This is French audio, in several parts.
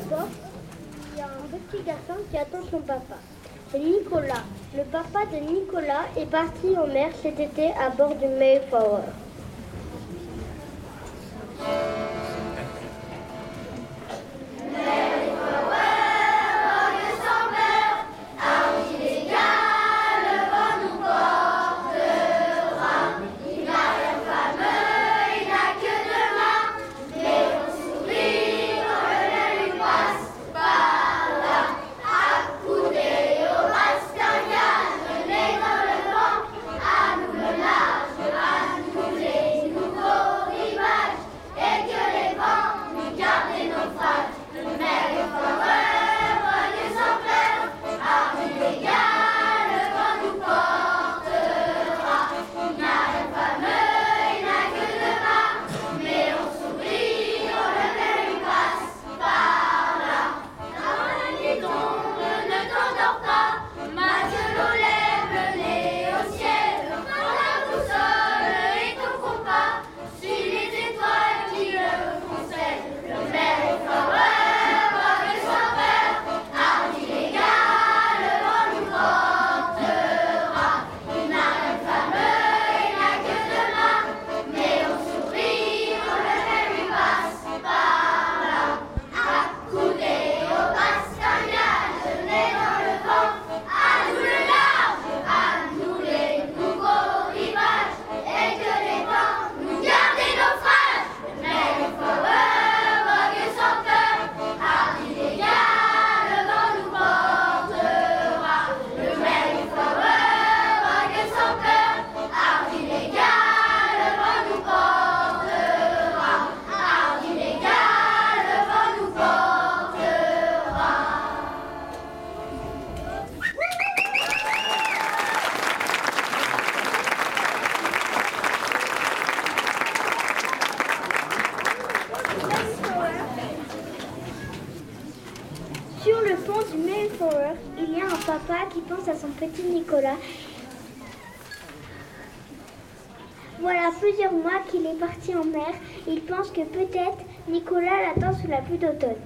porte, il y a un petit garçon qui attend son papa. C'est Nicolas. Le papa de Nicolas est parti en mer cet été à bord du Mayflower. Sur le pont du Mayflower, il y a un papa qui pense à son petit Nicolas. Voilà plusieurs mois qu'il est parti en mer. Il pense que peut-être Nicolas l'attend sous la pluie d'automne.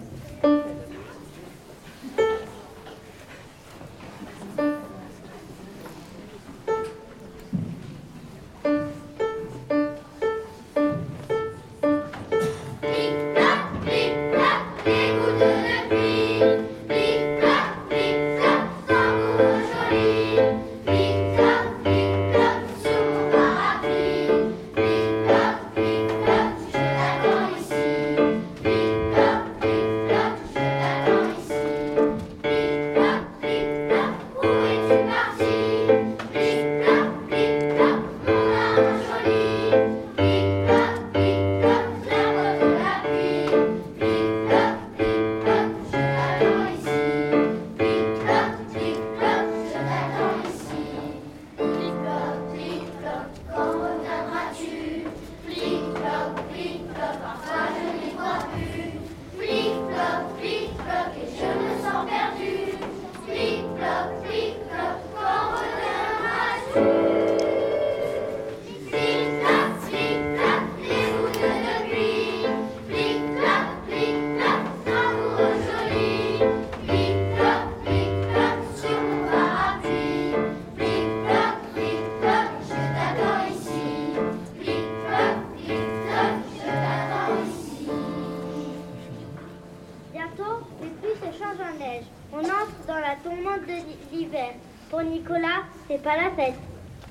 On entre dans la tourmente de l'hiver. Pour Nicolas, c'est pas la fête.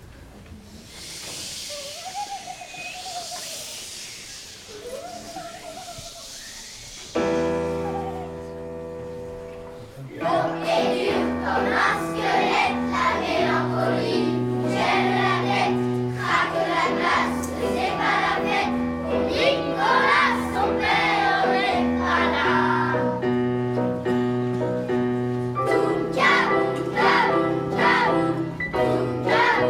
L'eau est dure comme un squelette, la mélancolie gèle la tête, craque la glace, c'est pas la fête. Pour Nicolas, son père n'est pas là. Toum kaboum, kaboum, kaboum, toum kaboum.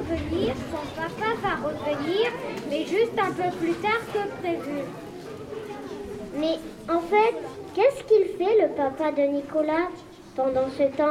revenir, son papa va revenir, mais juste un peu plus tard que prévu. Mais en fait, qu'est-ce qu'il fait le papa de Nicolas pendant ce temps ?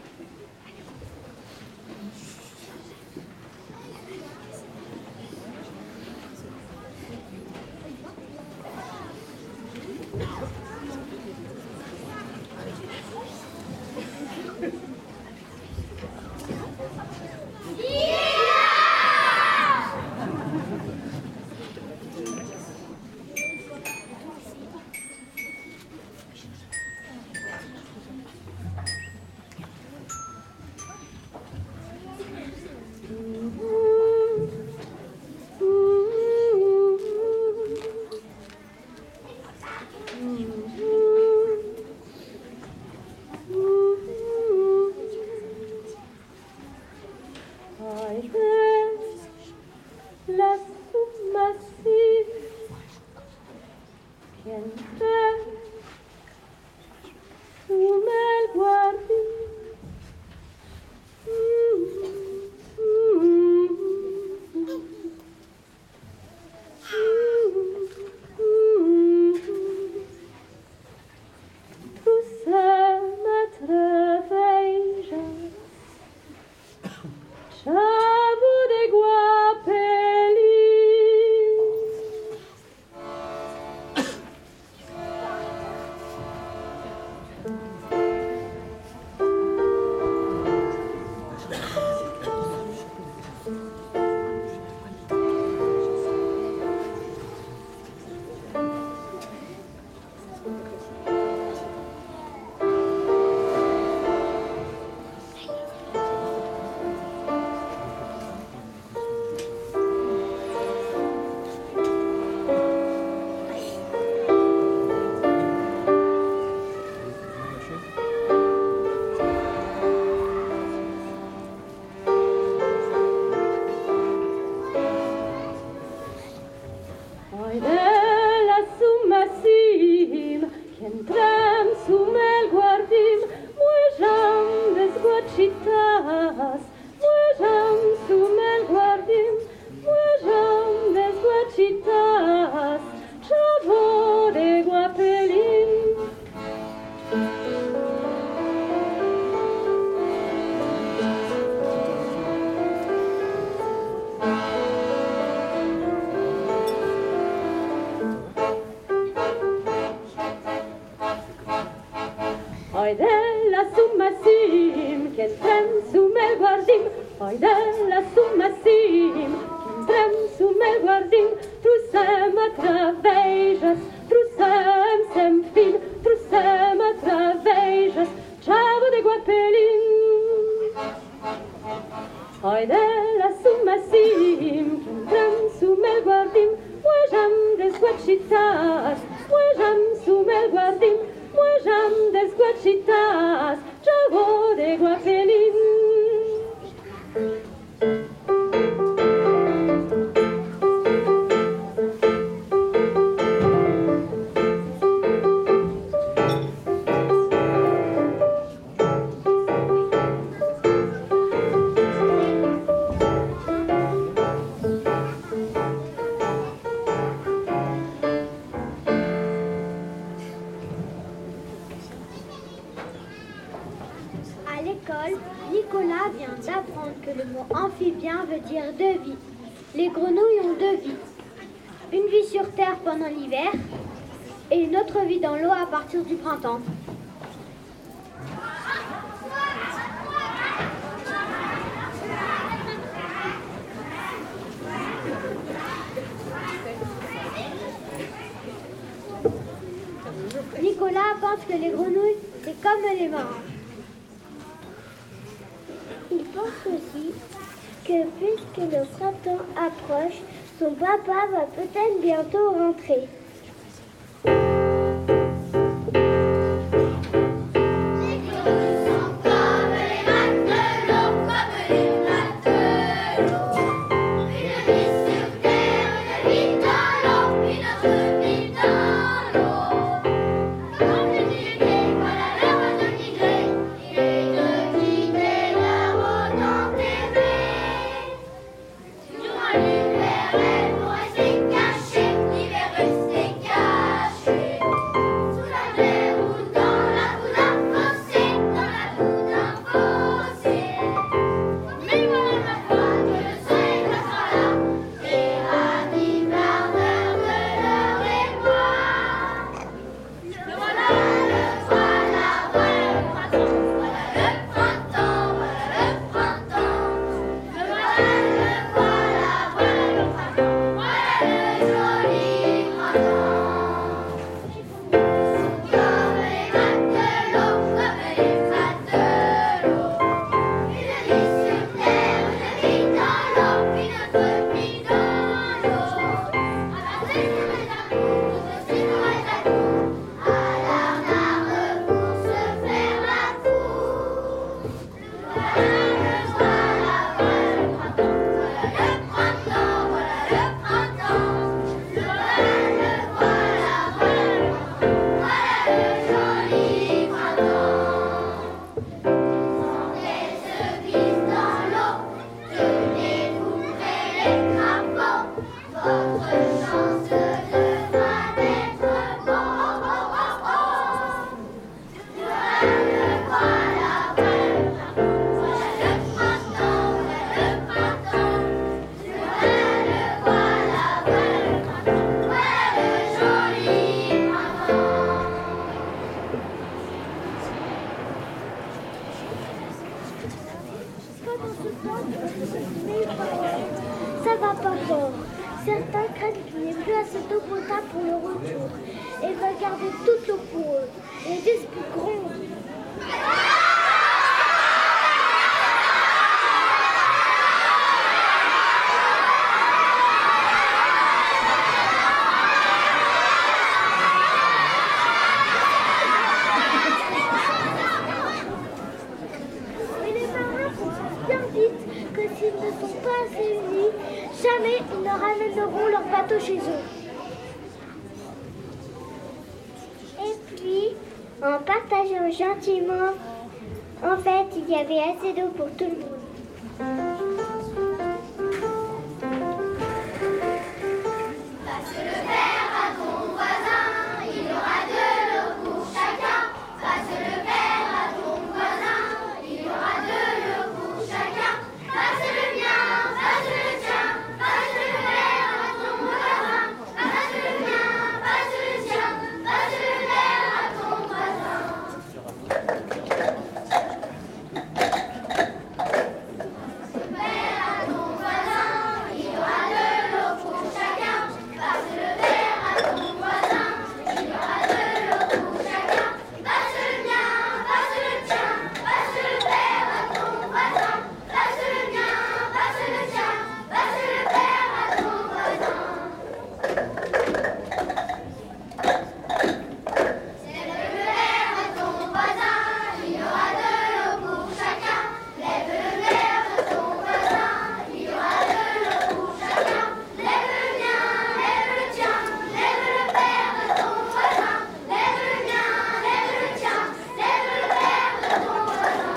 Nicolas vient d'apprendre que le mot amphibien veut dire deux vies. Les grenouilles ont deux vies. Une vie sur terre pendant l'hiver et une autre vie dans l'eau à partir du printemps. Nicolas pense que les grenouilles, c'est comme les marins. Il pense aussi que puisque le printemps approche, son papa va peut-être bientôt rentrer. Ça va pas fort. Certains craignent qu'il n'y ait plus assez d'eau potable pour le retour et veulent garder toute l'eau pour eux. Les disputes grondent. Mais les marins comprennent bien vite que s'ils ne sont pas assez unis, jamais ils ne ramèneront leur bateau chez eux. Et puis, en partageant gentiment, en fait, il y avait assez d'eau pour tout le monde. Passe le verre à ton voisin, il y aura de l'eau pour chacun. Passe le verre à ton voisin, il y aura de l'eau pour chacun. Passe le mien, passe le tien, passe le verre à ton voisin. Passe le mien, passe le tien, passe le verre à ton voisin. Verre à ton voisin, il y aura de l'eau pour chacun. Passe le verre à ton voisin, il y aura de l'eau pour chacun. Passe le mien, passe le tien, passe le verre à ton voisin. Passe le mien, passe le tien, passe le verre à ton voisin. Lève le verre à ton voisin, il y aura de l'eau pour chacun. Lève le verre à ton voisin, il y aura de l'eau pour chacun. Lève le mien, lève le tien, lève le verre à ton voisin. Lève le mien, lève le tien, lève le verre à ton voisin.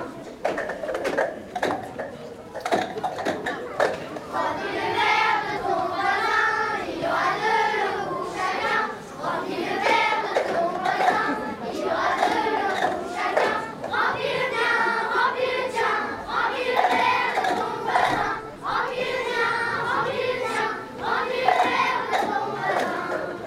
Remplis le verre de ton voisin, il y aura de l'eau pour chacun. Remplis le verre de ton voisin, il y aura de l'eau pour chacun. Remplis le mien, remplis le tien, remplis le verre de ton voisin. Remplis le mien, remplis le tien, remplis le verre de ton voisin.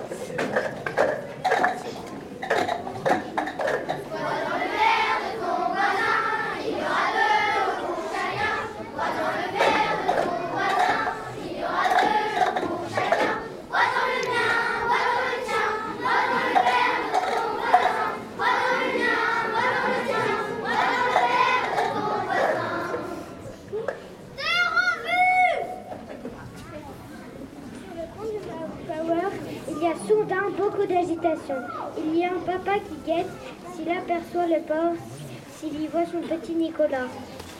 Bois dans le verre de ton voisin, il y aura de l'eau pour chacun. Bois dans le verre de ton voisin, il y aura de l'eau pour chacun. Bois dans le mien, bois dans le tien, bois dans le verre de ton voisin. Bois dans le mien, bois dans le tien, bois dans le verre de ton voisin. T'es revue! Sur le pont du Power, il y a soudain beaucoup d'agitation. Il y a un papa qui guette s'il aperçoit le port, s'il y voit son petit Nicolas.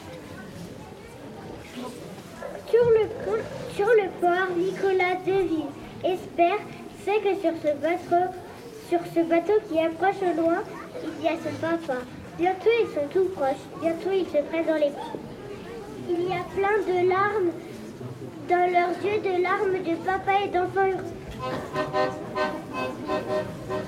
Sur le port, Nicolas devine, espère, sait que sur ce bateau qui approche au loin, il y a son papa. Bientôt ils sont tout proches, bientôt ils se prennent dans les bras. Il y a plein de larmes dans leurs yeux, de larmes de papa et d'enfants heureux.